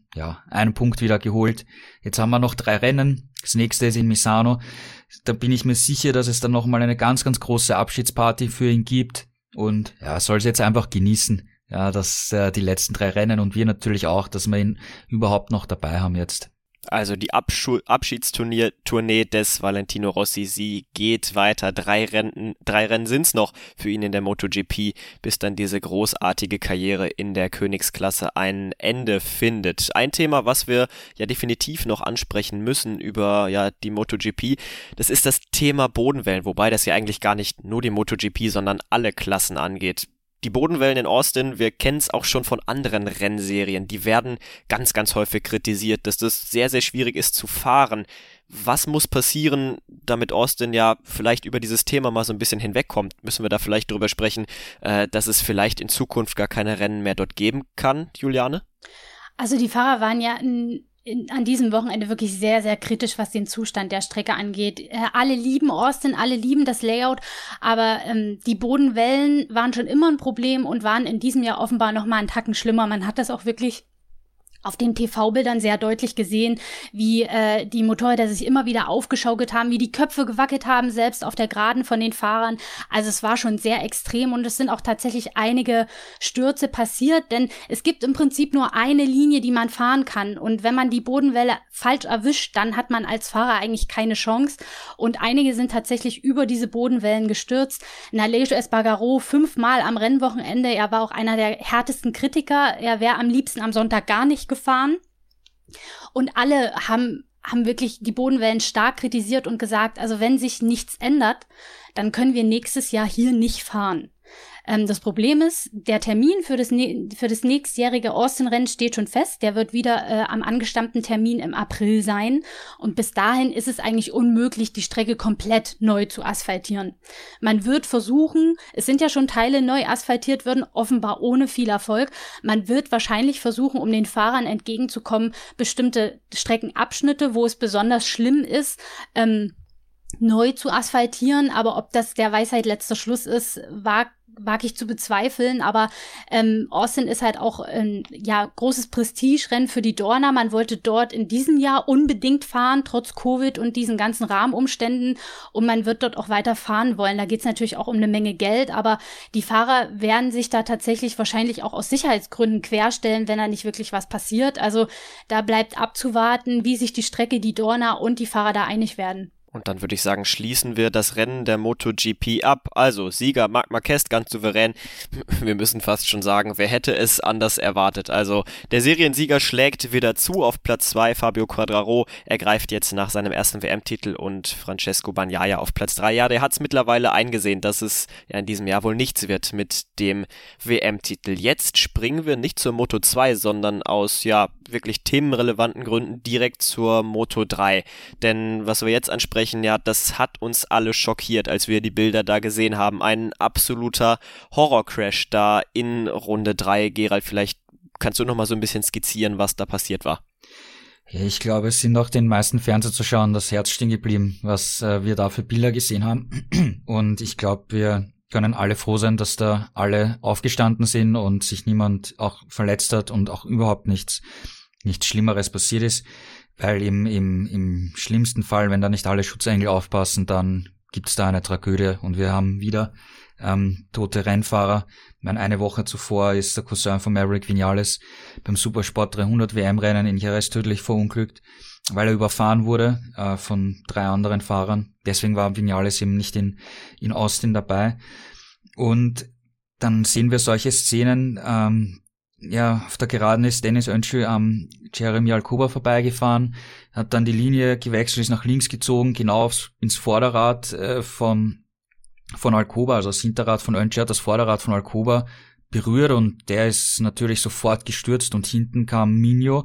[SPEAKER 5] einen Punkt wieder geholt. Jetzt haben wir noch 3 Rennen. Das nächste ist in Misano. Da bin ich mir sicher, dass es dann nochmal eine ganz, ganz große Abschiedsparty für ihn gibt. Und ja, soll es jetzt einfach genießen, ja, dass die letzten 3 Rennen und wir natürlich auch, dass wir ihn überhaupt noch dabei haben jetzt.
[SPEAKER 3] Also die Abschiedstournee des Valentino Rossi, sie geht weiter. 3 Rennen sind's noch für ihn in der MotoGP, bis dann diese großartige Karriere in der Königsklasse ein Ende findet. Ein Thema, was wir ja definitiv noch ansprechen müssen über die MotoGP, das ist das Thema Bodenwellen, wobei das ja eigentlich gar nicht nur die MotoGP, sondern alle Klassen angeht. Die Bodenwellen in Austin, wir kennen es auch schon von anderen Rennserien, die werden ganz, ganz häufig kritisiert, dass das sehr, sehr schwierig ist zu fahren. Was muss passieren, damit Austin ja vielleicht über dieses Thema mal so ein bisschen hinwegkommt? Müssen wir da vielleicht drüber sprechen, dass es vielleicht in Zukunft gar keine Rennen mehr dort geben kann, Juliane?
[SPEAKER 4] Also die Fahrer waren ja an diesem Wochenende wirklich sehr, sehr kritisch, was den Zustand der Strecke angeht. Alle lieben Austin, alle lieben das Layout, aber die Bodenwellen waren schon immer ein Problem und waren in diesem Jahr offenbar noch mal einen Tacken schlimmer. Man hat das auch wirklich auf den TV-Bildern sehr deutlich gesehen, wie die Motorräder sich immer wieder aufgeschaukelt haben, wie die Köpfe gewackelt haben, selbst auf der Geraden von den Fahrern. Also es war schon sehr extrem und es sind auch tatsächlich einige Stürze passiert, denn es gibt im Prinzip nur eine Linie, die man fahren kann. Und wenn man die Bodenwelle falsch erwischt, dann hat man als Fahrer eigentlich keine Chance. Und einige sind tatsächlich über diese Bodenwellen gestürzt. Aleix Espargaró 5-mal am Rennwochenende. Er war auch einer der härtesten Kritiker. Er wäre am liebsten am Sonntag gar nicht gefahren. Und alle haben wirklich die Bodenwellen stark kritisiert und gesagt, also wenn sich nichts ändert, dann können wir nächstes Jahr hier nicht fahren. Das Problem ist, der Termin für das nächstjährige Austin-Rennen steht schon fest. Der wird wieder am angestammten Termin im April sein. Und bis dahin ist es eigentlich unmöglich, die Strecke komplett neu zu asphaltieren. Man wird versuchen, es sind ja schon Teile neu asphaltiert worden, offenbar ohne viel Erfolg. Man wird wahrscheinlich versuchen, um den Fahrern entgegenzukommen, bestimmte Streckenabschnitte, wo es besonders schlimm ist, neu zu asphaltieren, aber ob das der Weisheit letzter Schluss ist, wag ich zu bezweifeln, aber Austin ist halt auch ein großes Prestigerennen für die Dorna. Man wollte dort in diesem Jahr unbedingt fahren, trotz Covid und diesen ganzen Rahmenumständen, und man wird dort auch weiter fahren wollen. Da geht's natürlich auch um eine Menge Geld, aber die Fahrer werden sich da tatsächlich wahrscheinlich auch aus Sicherheitsgründen querstellen, wenn da nicht wirklich was passiert. Also da bleibt abzuwarten, wie sich die Strecke, die Dorna und die Fahrer da einig werden.
[SPEAKER 3] Und dann würde ich sagen, schließen wir das Rennen der MotoGP ab. Also Sieger Marc Marquez ganz souverän. Wir müssen fast schon sagen, wer hätte es anders erwartet. Also der Seriensieger schlägt wieder zu auf Platz 2. Fabio Quartararo ergreift jetzt nach seinem ersten WM-Titel und Francesco Bagnaia auf Platz 3. Ja, der hat es mittlerweile eingesehen, dass es ja in diesem Jahr wohl nichts wird mit dem WM-Titel. Jetzt springen wir nicht zur Moto 2, sondern aus wirklich themenrelevanten Gründen direkt zur Moto 3. Denn was wir jetzt ansprechen, das hat uns alle schockiert, als wir die Bilder da gesehen haben. Ein absoluter Horrorcrash da in Runde 3. Gerald, vielleicht kannst du noch mal so ein bisschen skizzieren, was da passiert war.
[SPEAKER 5] Ja, ich glaube, es sind auch den meisten Fernsehzuschauern das Herz stehen geblieben, was wir da für Bilder gesehen haben. Und ich glaube, wir können alle froh sein, dass da alle aufgestanden sind und sich niemand auch verletzt hat und auch überhaupt nichts Schlimmeres passiert ist. Weil im schlimmsten Fall, wenn da nicht alle Schutzengel aufpassen, dann gibt's da eine Tragödie. Und wir haben wieder tote Rennfahrer. Eine Woche zuvor ist der Cousin von Maverick Viñales beim Supersport 300 WM-Rennen in Jerez tödlich verunglückt, weil er überfahren wurde von 3 anderen Fahrern. Deswegen war Viñales eben nicht in Austin dabei. Und dann sehen wir solche Szenen. Auf der Geraden ist Dennis Öncü am Jeremy Alcoba vorbeigefahren, hat dann die Linie gewechselt, ist nach links gezogen, genau ins Vorderrad von Alcoba, also das Hinterrad von Öncü hat das Vorderrad von Alcoba berührt und der ist natürlich sofort gestürzt und hinten kam Minho,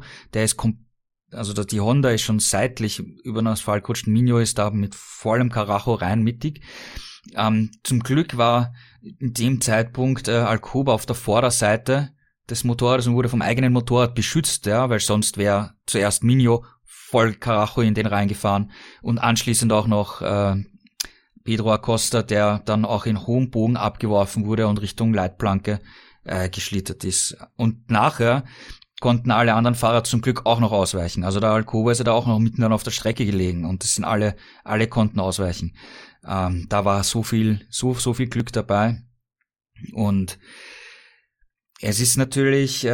[SPEAKER 5] die Honda ist schon seitlich über den Asphalt gerutscht, Minho ist da mit vollem Karacho rein mittig. Zum Glück war in dem Zeitpunkt Alcoba auf der Vorderseite des Motorrads und wurde vom eigenen Motorrad beschützt, weil sonst wäre zuerst Minho voll Karacho in den reingefahren und anschließend auch noch Pedro Acosta, der dann auch in hohem Bogen abgeworfen wurde und Richtung Leitplanke geschlittert ist. Und nachher konnten alle anderen Fahrer zum Glück auch noch ausweichen. Also der Alcoba ist ja da auch noch mitten dann auf der Strecke gelegen und das sind alle konnten ausweichen. Da war so viel Glück dabei und es ist natürlich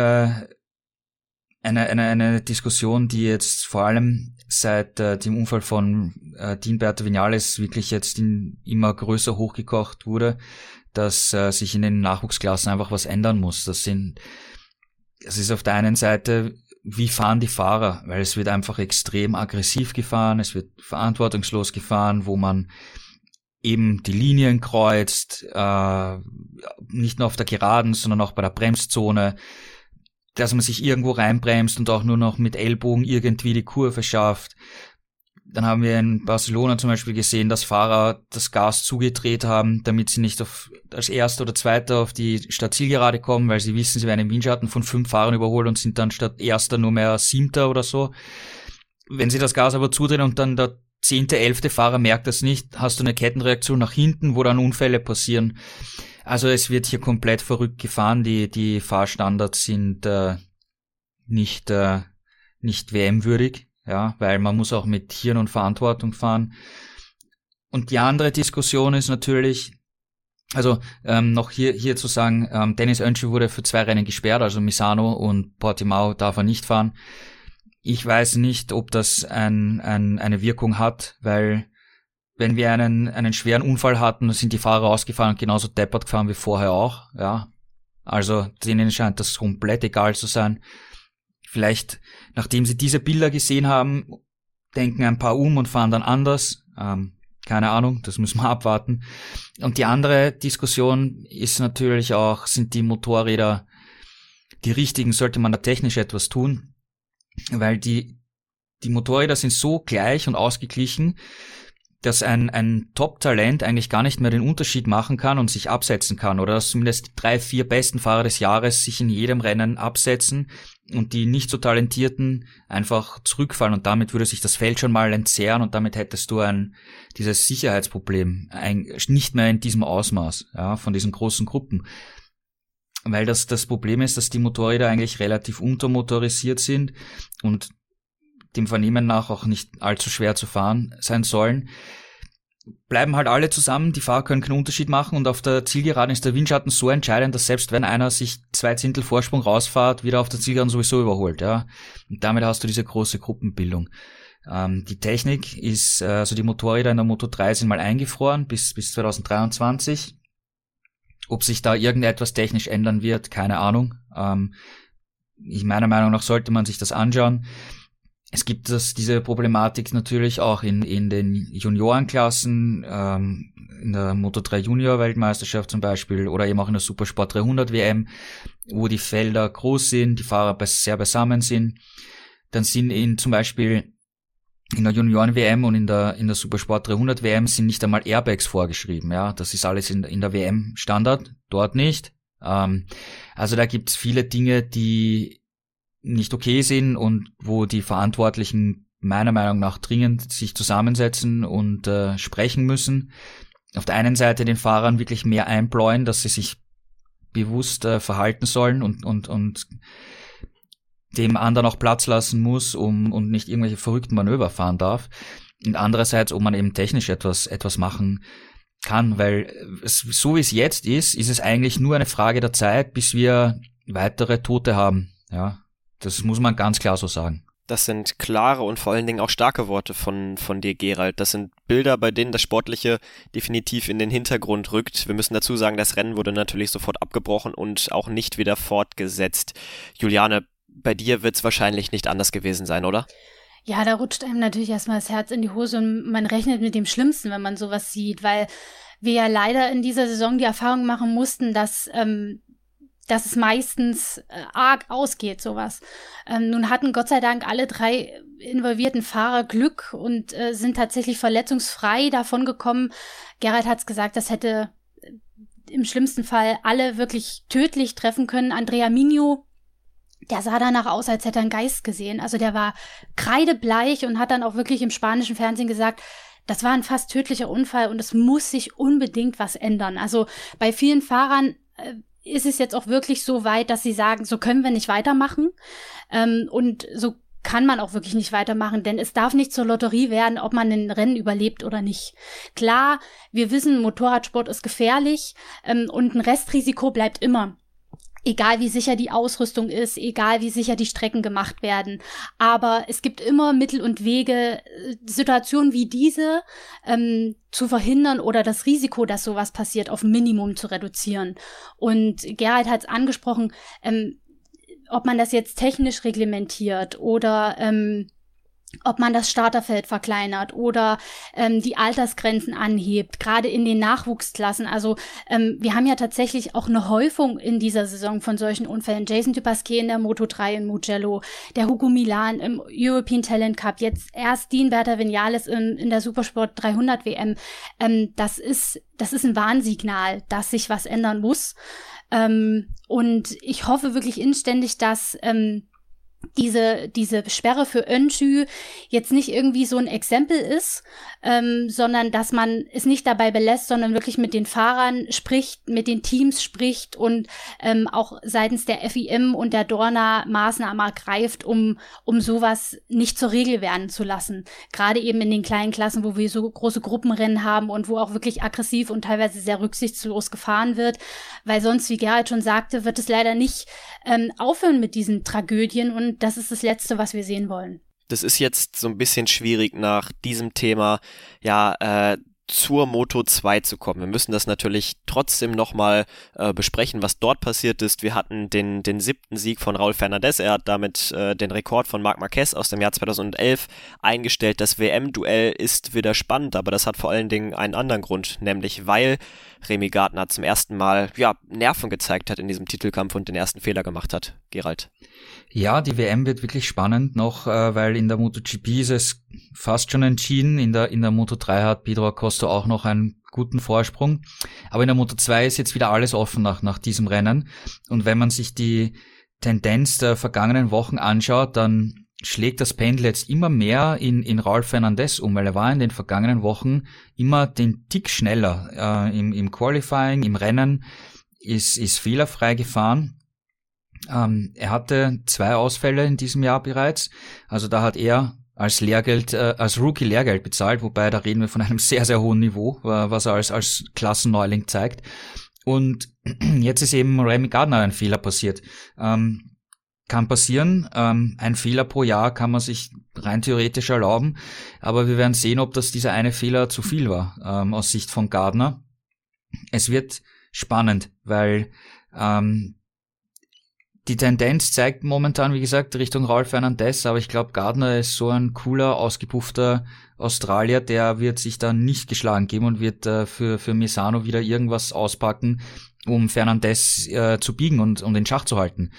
[SPEAKER 5] eine Diskussion, die jetzt vor allem seit dem Unfall von Dean Berto Viñales wirklich jetzt immer größer hochgekocht wurde, dass sich in den Nachwuchsklassen einfach was ändern muss. Das ist auf der einen Seite, wie fahren die Fahrer, weil es wird einfach extrem aggressiv gefahren, es wird verantwortungslos gefahren, wo man eben die Linien kreuzt, nicht nur auf der Geraden, sondern auch bei der Bremszone, dass man sich irgendwo reinbremst und auch nur noch mit Ellbogen irgendwie die Kurve schafft. Dann haben wir in Barcelona zum Beispiel gesehen, dass Fahrer das Gas zugedreht haben, damit sie nicht als Erster oder Zweiter auf die Startzielgerade kommen, weil sie wissen, sie werden im Windschatten von 5 Fahrern überholt und sind dann statt Erster nur mehr 7. oder so. Wenn sie das Gas aber zudrehen und dann der 10., 11. Fahrer merkt das nicht, hast du eine Kettenreaktion nach hinten, wo dann Unfälle passieren. Also es wird hier komplett verrückt gefahren, die Fahrstandards sind nicht WM-würdig, weil man muss auch mit Hirn und Verantwortung fahren. Und die andere Diskussion ist natürlich, noch hier zu sagen, Dennis Öncü wurde für 2 Rennen gesperrt, also Misano und Portimao darf er nicht fahren. Ich weiß nicht, ob das eine Wirkung hat, weil wenn wir einen schweren Unfall hatten, sind die Fahrer rausgefahren und genauso deppert gefahren wie vorher auch. Ja, also denen scheint das komplett egal zu sein. Vielleicht, nachdem sie diese Bilder gesehen haben, denken ein paar und fahren dann anders. Keine Ahnung, das müssen wir abwarten. Und die andere Diskussion ist natürlich auch, sind die Motorräder die richtigen, sollte man da technisch etwas tun? Weil die Motorräder sind so gleich und ausgeglichen, dass ein Top-Talent eigentlich gar nicht mehr den Unterschied machen kann und sich absetzen kann, oder dass zumindest die 3-4 besten Fahrer des Jahres sich in jedem Rennen absetzen und die nicht so Talentierten einfach zurückfallen, und damit würde sich das Feld schon mal entzerren und damit hättest du dieses Sicherheitsproblem nicht mehr in diesem Ausmaß, ja, von diesen großen Gruppen. Weil das Problem ist, dass die Motorräder eigentlich relativ untermotorisiert sind und dem Vernehmen nach auch nicht allzu schwer zu fahren sein sollen, bleiben halt alle zusammen, die Fahrer können keinen Unterschied machen, und auf der Zielgeraden ist der Windschatten so entscheidend, dass selbst wenn einer sich 2 Zehntel Vorsprung rausfährt, wieder auf der Zielgeraden sowieso überholt, ja. Und damit hast du diese große Gruppenbildung. Die Technik ist, also die Motorräder in der Moto3 sind mal eingefroren bis 2023. Ob sich da irgendetwas technisch ändern wird, keine Ahnung. Meiner Meinung nach sollte man sich das anschauen. Es gibt diese Problematik natürlich auch in den Juniorenklassen, in der Moto3 Junior Weltmeisterschaft zum Beispiel, oder eben auch in der Supersport 300 WM, wo die Felder groß sind, die Fahrer sehr beisammen sind. Dann sind zum Beispiel in der Junioren-WM und in der Supersport 300 WM sind nicht einmal Airbags vorgeschrieben, ja. Das ist alles in der WM Standard, dort nicht. Also da gibt's viele Dinge, die nicht okay sind und wo die Verantwortlichen meiner Meinung nach dringend sich zusammensetzen und sprechen müssen. Auf der einen Seite den Fahrern wirklich mehr einbläuen, dass sie sich bewusst verhalten sollen und dem anderen auch Platz lassen muss, und nicht irgendwelche verrückten Manöver fahren darf. Und andererseits, ob man eben technisch etwas machen kann, weil so wie es jetzt ist es eigentlich nur eine Frage der Zeit, bis wir weitere Tote haben, ja. Das muss man ganz klar so sagen.
[SPEAKER 3] Das sind klare und vor allen Dingen auch starke Worte von dir, Gerald. Das sind Bilder, bei denen das Sportliche definitiv in den Hintergrund rückt. Wir müssen dazu sagen, das Rennen wurde natürlich sofort abgebrochen und auch nicht wieder fortgesetzt. Juliane, bei dir wird's wahrscheinlich nicht anders gewesen sein, oder?
[SPEAKER 4] Ja, da rutscht einem natürlich erstmal das Herz in die Hose und man rechnet mit dem Schlimmsten, wenn man sowas sieht, weil wir ja leider in dieser Saison die Erfahrung machen mussten, dass es meistens arg ausgeht, sowas. Nun hatten Gott sei Dank alle 3 involvierten Fahrer Glück und sind tatsächlich verletzungsfrei davon gekommen. Gerald hat's gesagt, das hätte im schlimmsten Fall alle wirklich tödlich treffen können. Andrea Migno, der sah danach aus, als hätte er einen Geist gesehen. Also der war kreidebleich und hat dann auch wirklich im spanischen Fernsehen gesagt, das war ein fast tödlicher Unfall und es muss sich unbedingt was ändern. Also bei vielen Fahrern ist es jetzt auch wirklich so weit, dass sie sagen, so können wir nicht weitermachen. Und so kann man auch wirklich nicht weitermachen, denn es darf nicht zur Lotterie werden, ob man ein Rennen überlebt oder nicht. Klar, wir wissen, Motorradsport ist gefährlich und ein Restrisiko bleibt immer. Egal wie sicher die Ausrüstung ist, egal wie sicher die Strecken gemacht werden. Aber es gibt immer Mittel und Wege, Situationen wie diese zu verhindern oder das Risiko, dass sowas passiert, auf Minimum zu reduzieren. Und Gerald hat es angesprochen, ob man das jetzt technisch reglementiert oder ob man das Starterfeld verkleinert oder die Altersgrenzen anhebt, gerade in den Nachwuchsklassen. Also wir haben ja tatsächlich auch eine Häufung in dieser Saison von solchen Unfällen. Jason Dupasquier in der Moto3 in Mugello, der Hugo Milan im European Talent Cup, jetzt erst Dean Berta Vinales in der Supersport 300 WM. Das ist ein Warnsignal, dass sich was ändern muss. Und ich hoffe wirklich inständig, dass diese Sperre für Öncü jetzt nicht irgendwie so ein Exempel ist, sondern dass man es nicht dabei belässt, sondern wirklich mit den Fahrern spricht, mit den Teams spricht und auch seitens der FIM und der Dorna Maßnahmen ergreift, um sowas nicht zur Regel werden zu lassen. Gerade eben in den kleinen Klassen, wo wir so große Gruppenrennen haben und wo auch wirklich aggressiv und teilweise sehr rücksichtslos gefahren wird, weil sonst, wie Gerald schon sagte, wird es leider nicht aufhören mit diesen Tragödien, und das ist das Letzte, was wir sehen wollen.
[SPEAKER 3] Das ist jetzt so ein bisschen schwierig nach diesem Thema, zur Moto2 zu kommen. Wir müssen das natürlich trotzdem nochmal besprechen, was dort passiert ist. Wir hatten den 7. Sieg von Raúl Fernández. Er hat damit den Rekord von Marc Marquez aus dem Jahr 2011 eingestellt. Das WM-Duell ist wieder spannend, aber das hat vor allen Dingen einen anderen Grund, nämlich weil Remy Gardner zum ersten Mal Nerven gezeigt hat in diesem Titelkampf und den ersten Fehler gemacht hat. Gerald.
[SPEAKER 5] Ja, die WM wird wirklich spannend noch, weil in der MotoGP ist es fast schon entschieden. In der Moto3 hat Pedro Acosta auch noch einen guten Vorsprung. Aber in der Moto2 ist jetzt wieder alles offen nach diesem Rennen. Und wenn man sich die Tendenz der vergangenen Wochen anschaut, dann schlägt das Pendel jetzt immer mehr in Raúl Fernández weil er war in den vergangenen Wochen immer den Tick schneller. Im Qualifying, im Rennen ist fehlerfrei gefahren. Er hatte 2 Ausfälle in diesem Jahr bereits, also da hat er als Rookie Lehrgeld bezahlt, wobei da reden wir von einem sehr, sehr hohen Niveau, was er als Klassenneuling zeigt. Und jetzt ist eben Remy Gardner ein Fehler passiert. Kann passieren, ein Fehler pro Jahr kann man sich rein theoretisch erlauben, aber wir werden sehen, ob das dieser eine Fehler zu viel war, aus Sicht von Gardner. Es wird spannend, weil die Tendenz zeigt momentan, wie gesagt, Richtung Raúl Fernández, aber ich glaube, Gardner ist so ein cooler, ausgepuffter Australier, der wird sich da nicht geschlagen geben und wird für Misano wieder irgendwas auspacken, um Fernández zu biegen und um den Schach zu halten.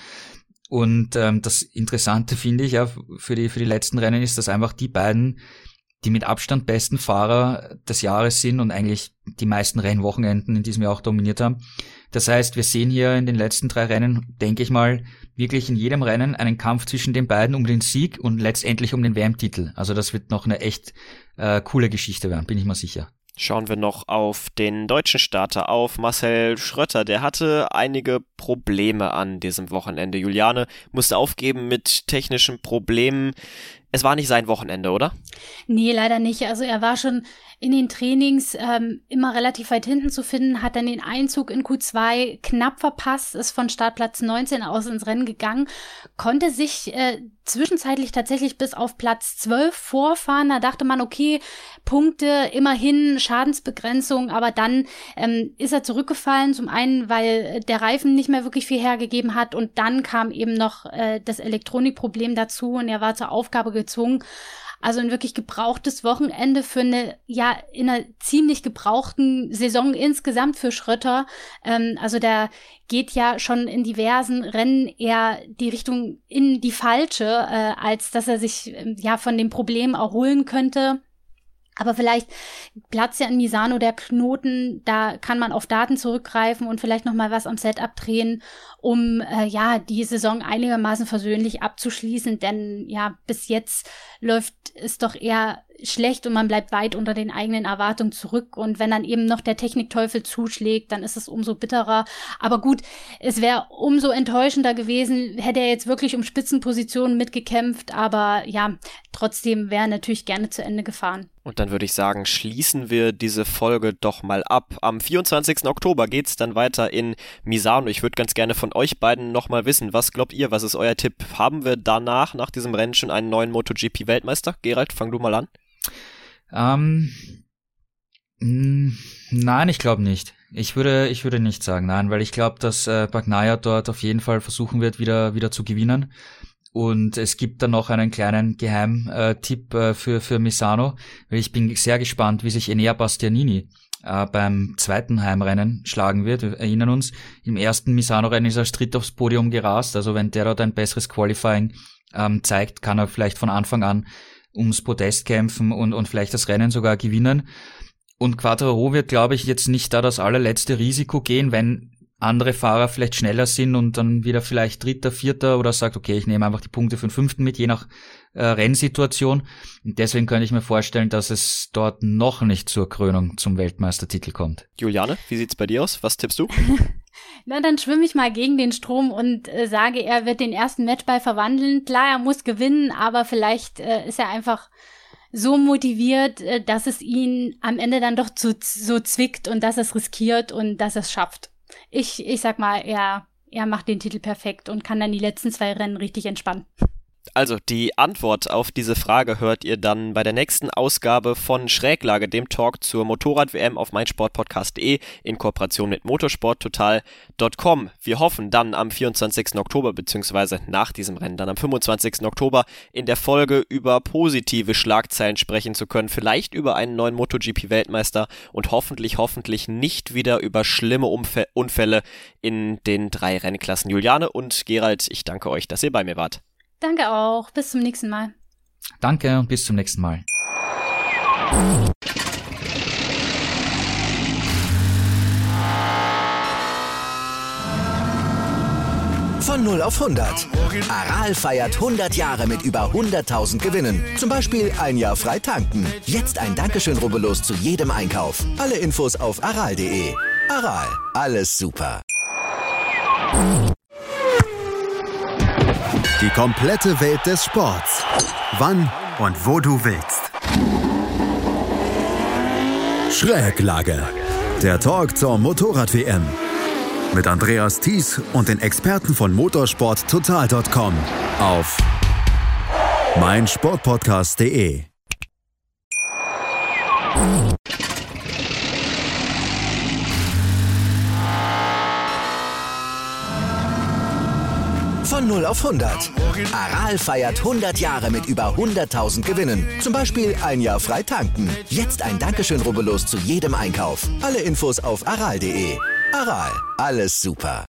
[SPEAKER 5] Und das Interessante finde ich ja für die letzten Rennen ist, dass einfach die beiden, die mit Abstand besten Fahrer des Jahres sind und eigentlich die meisten Rennwochenenden in diesem Jahr auch dominiert haben. Das heißt, wir sehen hier in den letzten 3 Rennen, denke ich mal, wirklich in jedem Rennen einen Kampf zwischen den beiden um den Sieg und letztendlich um den WM-Titel. Also das wird noch eine echt coole Geschichte werden, bin ich mir sicher.
[SPEAKER 3] Schauen wir noch auf den deutschen Starter, auf Marcel Schrötter. Der hatte einige Probleme an diesem Wochenende. Juliane musste aufgeben mit technischen Problemen. Es war nicht sein Wochenende, oder?
[SPEAKER 4] Nee, leider nicht. Also er war schon in den Trainings immer relativ weit hinten zu finden, hat dann den Einzug in Q2 knapp verpasst, ist von Startplatz 19 aus ins Rennen gegangen, konnte sich zwischenzeitlich tatsächlich bis auf Platz 12 vorfahren. Da dachte man, okay, Punkte, immerhin Schadensbegrenzung, aber dann ist er zurückgefallen, zum einen, weil der Reifen nicht mehr wirklich viel hergegeben hat und dann kam eben noch das Elektronikproblem dazu und er war zur Aufgabe gezwungen. Also ein wirklich gebrauchtes Wochenende für in einer ziemlich gebrauchten Saison insgesamt für Schrötter. Also der geht ja schon in diversen Rennen eher die Richtung in die falsche, als dass er sich von dem Problem erholen könnte. Aber vielleicht platzt ja in Misano der Knoten, da kann man auf Daten zurückgreifen und vielleicht noch mal was am Setup drehen, um die Saison einigermaßen versöhnlich abzuschließen, denn bis jetzt läuft es doch eher schlecht und man bleibt weit unter den eigenen Erwartungen zurück und wenn dann eben noch der Technikteufel zuschlägt, dann ist es umso bitterer. Aber gut, es wäre umso enttäuschender gewesen, hätte er jetzt wirklich um Spitzenpositionen mitgekämpft, aber trotzdem wäre er natürlich gerne zu Ende gefahren.
[SPEAKER 3] Und dann würde ich sagen, schließen wir diese Folge doch mal ab. Am 24. Oktober geht's dann weiter in Misano. Ich würde ganz gerne von euch beiden nochmal wissen, was glaubt ihr, was ist euer Tipp? Haben wir danach, nach diesem Rennen, schon einen neuen MotoGP-Weltmeister? Gerald, fang du mal an.
[SPEAKER 5] Nein, ich glaube nicht. Ich würde nicht sagen, nein, weil ich glaube, dass Bagnaia dort auf jeden Fall versuchen wird, wieder zu gewinnen. Und es gibt dann noch einen kleinen Geheimtipp für Misano, weil ich bin sehr gespannt, wie sich Enea Bastianini beim zweiten Heimrennen schlagen wird. Wir erinnern uns, im ersten Misano-Rennen ist er als Dritter aufs Podium gerast, also wenn der dort ein besseres Qualifying zeigt, kann er vielleicht von Anfang an ums Podest kämpfen und vielleicht das Rennen sogar gewinnen. Und Quartararo wird, glaube ich, jetzt nicht da das allerletzte Risiko gehen, wenn andere Fahrer vielleicht schneller sind und dann wieder vielleicht Dritter, Vierter oder sagt, okay, ich nehme einfach die Punkte für den Fünften mit, je nach Rennsituation. Und deswegen könnte ich mir vorstellen, dass es dort noch nicht zur Krönung zum Weltmeistertitel kommt.
[SPEAKER 3] Juliane, wie sieht's bei dir aus? Was tippst du?
[SPEAKER 4] Na, dann schwimme ich mal gegen den Strom und sage, er wird den ersten Matchball verwandeln. Klar, er muss gewinnen, aber vielleicht ist er einfach so motiviert, dass es ihn am Ende dann doch so zwickt und dass er es riskiert und dass er es schafft. Ich sag mal, er macht den Titel perfekt und kann dann die letzten 2 Rennen richtig entspannen.
[SPEAKER 3] Also die Antwort auf diese Frage hört ihr dann bei der nächsten Ausgabe von Schräglage, dem Talk zur Motorrad-WM auf meinsportpodcast.de in Kooperation mit motorsporttotal.com. Wir hoffen dann am 24. Oktober beziehungsweise nach diesem Rennen dann am 25. Oktober in der Folge über positive Schlagzeilen sprechen zu können, vielleicht über einen neuen MotoGP-Weltmeister und hoffentlich nicht wieder über schlimme Unfälle in den 3 Rennklassen. Juliane und Gerald, ich danke euch, dass ihr bei mir wart.
[SPEAKER 4] Danke auch. Bis zum nächsten Mal.
[SPEAKER 5] Danke und bis zum nächsten Mal.
[SPEAKER 1] Von 0 auf 100. Aral feiert 100 Jahre mit über 100.000 Gewinnen. Zum Beispiel ein Jahr frei tanken. Jetzt ein Dankeschön, rubbellos zu jedem Einkauf. Alle Infos auf aral.de. Aral, alles super.
[SPEAKER 2] Die komplette Welt des Sports. Wann und wo du willst. Schräglage. Der Talk zur Motorrad-WM. Mit Andreas Thies und den Experten von motorsporttotal.com auf meinsportpodcast.de.
[SPEAKER 1] Von 0 auf 100. Aral feiert 100 Jahre mit über 100.000 Gewinnen. Zum Beispiel ein Jahr frei tanken. Jetzt ein Dankeschön, rubbellos zu jedem Einkauf. Alle Infos auf aral.de. Aral, alles super.